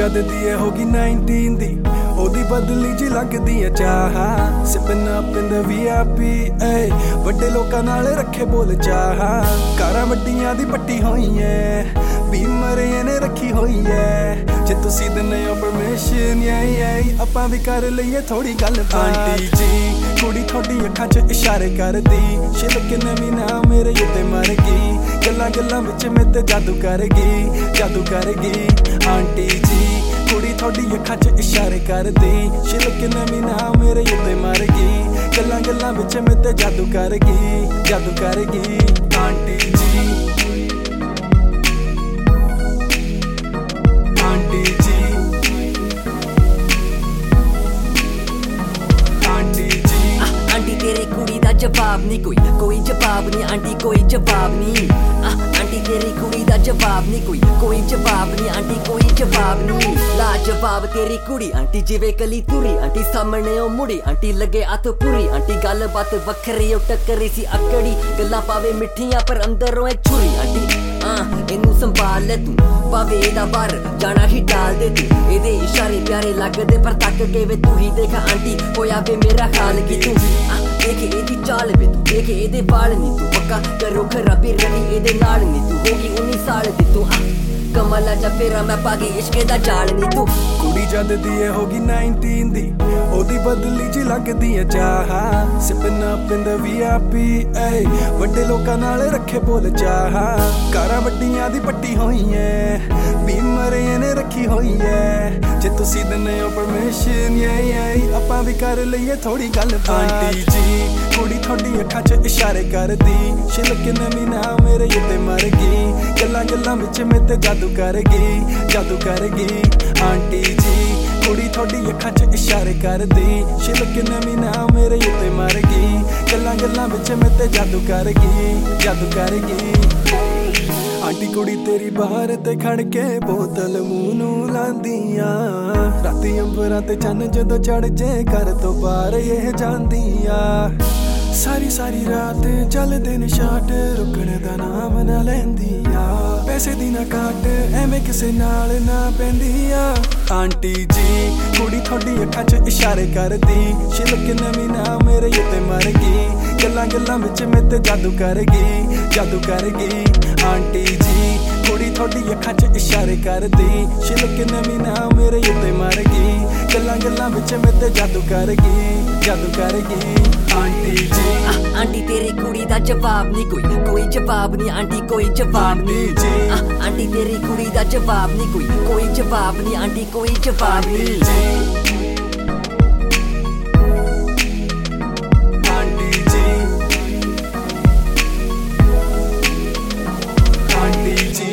ਜਦ ਦੀ ਇਹ ਹੋ ਗਈ 19 ਦੀ ਉਹਦੀ ਬਦਲੀ ਜੀ ਲੱਗਦੀ ਐ ਚਾਹ ਸਿਪਨ ਅਪ ਇਨ ਦ VIP ਏ ਵੱਡੇ ਲੋਕਾਂ ਨਾਲ ਰੱਖੇ ਬੋਲ ਚਾਹ ਕਾਰਾਂ ਵੱਡੀਆਂ ਦੀ ਪੱਟੀ ਹੋਈ ਐ ਬੀਮਰ ਇਹਨੇ ਰੱਖੀ ਹੋਈ ਐ ਜੇ ਤੁਸੀਂ ਦਿੰਦੇ ਹੋ ਪਰਮਿਸ਼ਨ ਆਪਾਂ ਵੀ ਕਰ ਲਈਏ ਥੋੜੀ ਗੱਲ ਆਂਟੀ ਜੀ ਕੁੜੀ ਤੁਹਾਡੀ ਅੱਖਾਂ 'ਚ ਇਸ਼ਾਰੇ ਕਰਦੀ ਛਿਲਕ ਨਵੀਂ ਨਾ ਮੇਰੇ ਉੱਤੇ ਮਰ ਗਈ ਗੱਲਾਂ ਵਿੱਚ ਮੇਰੇ ਜਾਦੂ ਕਰੇਗੀ ਆਂਟੀ ਜੀ ਕੁੜੀ ਤੁਹਾਡੀ ਅੱਖਾਂ 'ਚ ਇਸ਼ਾਰੇ ਕਰਦੀ ਛਿਲਕ ਨਵੀਂ ਨਾ ਮੇਰੇ ਉੱਤੇ ਮਰ ਗਈ ਗੱਲਾਂ ਵਿੱਚ ਮੇਰੇ ਜਾਦੂ ਕਰੇਗੀ ਆਂਟੀ ਜੀ आंटी तेरी कुड़ी दा जवाब नहीं कोई जवाब नहीं आंटी कोई जवाब नहीं आंटी तेरी कुड़ी दा जवाब नहीं कोई जवाब नहीं आंटी कोई जवाब नहीं लाजवाब तेरी कुड़ी आंटी जिवे कली तुरी आंटी सामने ओ मुड़ी आंटी लगे हथ पूरी आंटी गल बात वखरी ओ टक्करी सी अकड़ी गल्लां पावे मिठियां पर अंदरों है छुरी आंटी इनू संभाल ले तू पावे एदा बार जाना ही डाल दे तू एदे इशारे प्यारे लगदे पर तक के वे तू ही देख आंटी होया वे मेरा हाल की तू देख एदी चाल वे तू देख एदे बाल नी तू पक्का करो खराबी रही एदे नाल नी तू होगी 19 साल दी तू कमला जा फेरा मैं पागी इश्क दा जाल नी तू कुड़ी जद दी हो गई 19 दी ओदी बदली जी लगदी ऐ चाह sipping up in the VIP ਏ ਵੱਡੇ ਲੋਕਾਂ ਨਾਲ ਰੱਖੇ ਬੋਲ ਚਾਹ ਕਾਰਾਂ ਵੱਡੀਆਂ ਦੀ ਪੱਟੀ ਹੋਈ ਐ ਬੀਮਰ ਇਹਨੇ ਰੱਖੀ ਹੋਈ ਐ ਜੇ ਤੁਸੀਂ ਦਿੰਦੇ ਹੋ ਪਰਮਿਸ਼ਨ ਆਪਾਂ ਵੀ ਕਰ ਲਈਏ ਥੋੜੀ ਗੱਲ ਆਂਟੀ ਜੀ ਕੁੜੀ ਤੁਹਾਡੀ ਅੱਖਾਂ 'ਚ ਇਸ਼ਾਰੇ ਕਰਦੀ ਛਿਲਕ ਨਵੀਂ ਨਾ ਮੇਰੇ ਉੱਤੇ ਮਰ ਗਈ ਗੱਲਾਂ ਵਿੱਚ ਮੇਰੇ ਜਾਦੂ ਕਰੇਗੀ ਆਂਟੀ ਜੀ ਕੁੜੀ ਤੁਹਾਡੀ ਅੱਖਾਂ 'ਚ ਇਸ਼ਾਰੇ ਕਰਦੀ ਛਿਲਕ ਨਵੀਂ ਨਾ ਮੇਰੇ ਉੱਤੇ ਮਰ ਗਈ ਗੱਲਾਂ ਵਿੱਚ ਮੇਰੇ ਜਾਦੂ ਕਰੇਗੀ ਆਂਟੀ ਕੁੜੀ ਤੇਰੀ ਬਾਹਰ ਤੇ ਖੜ ਕੇ ਬੋਤਲ ਮੂੰਹ ਨੂੰ ਲਾਂਦੀਆਂ ਰਾਤੀ ਅੰਬਰਾਂ ਤੇ ਚੰਨ ਜਦੋਂ ਚੜ ਜੇ ਘਰ ਤੋਂ ਬਾਹਰ ਇਹ ਜਾਂਦੀਆਂ ਸਾਰੀ ਰਾਤ ਚੱਲਦੇ ਨੇ ਸ਼ਾਟ ਰੁਕਣ ਦਾ ਨਾਮ ਨਾ ਲੈਂਦੀ ਆ ਪੈਸੇ ਦੀ ਨਾ ਘਾਟ ਐਵੇਂ ਕਿਸੇ ਨਾਲ ਨਾ ਪੈਂਦੀ ਆ ਆਂਟੀ ਜੀ ਕੁੜੀ ਤੁਹਾਡੀ ਅੱਖਾਂ 'ਚ ਇਸ਼ਾਰੇ ਕਰਦੀ ਛਿਲਕ ਨਵੀਂ ਨਾ ਮੇਰੇ ਉੱਤੇ ਮਰ ਗਈ ਗੱਲਾਂ ਵਿੱਚ ਮੇਰੇ ਜਾਦੂ ਕਰੇਗੀ ਆਂਟੀ ਜੀ ਕੁੜੀ ਤੁਹਾਡੀ ਅੱਖਾਂ 'ਚ ਇਸ਼ਾਰੇ ਕਰਦੀ ਛਿਲਕ ਨਵੀਂ ਨਾ ਮੇਰੇ ਉੱਤੇ ਮਰ ਗਈ ਗੱਲਾਂ ਵਿੱਚ ਮੇਰੇ ਜਾਦੂ ਕਰੇਗੀ ਆਂਟੀ ਜੀ आंटी तेरी कुड़ी दा जवाब नहीं कोई जवाब नहीं आंटी कोई जवाब नहीं आंटी तेरी कुड़ी दा जवाब नहीं कोई जवाब नहीं आंटी कोई जवाब नहीं आंटी जी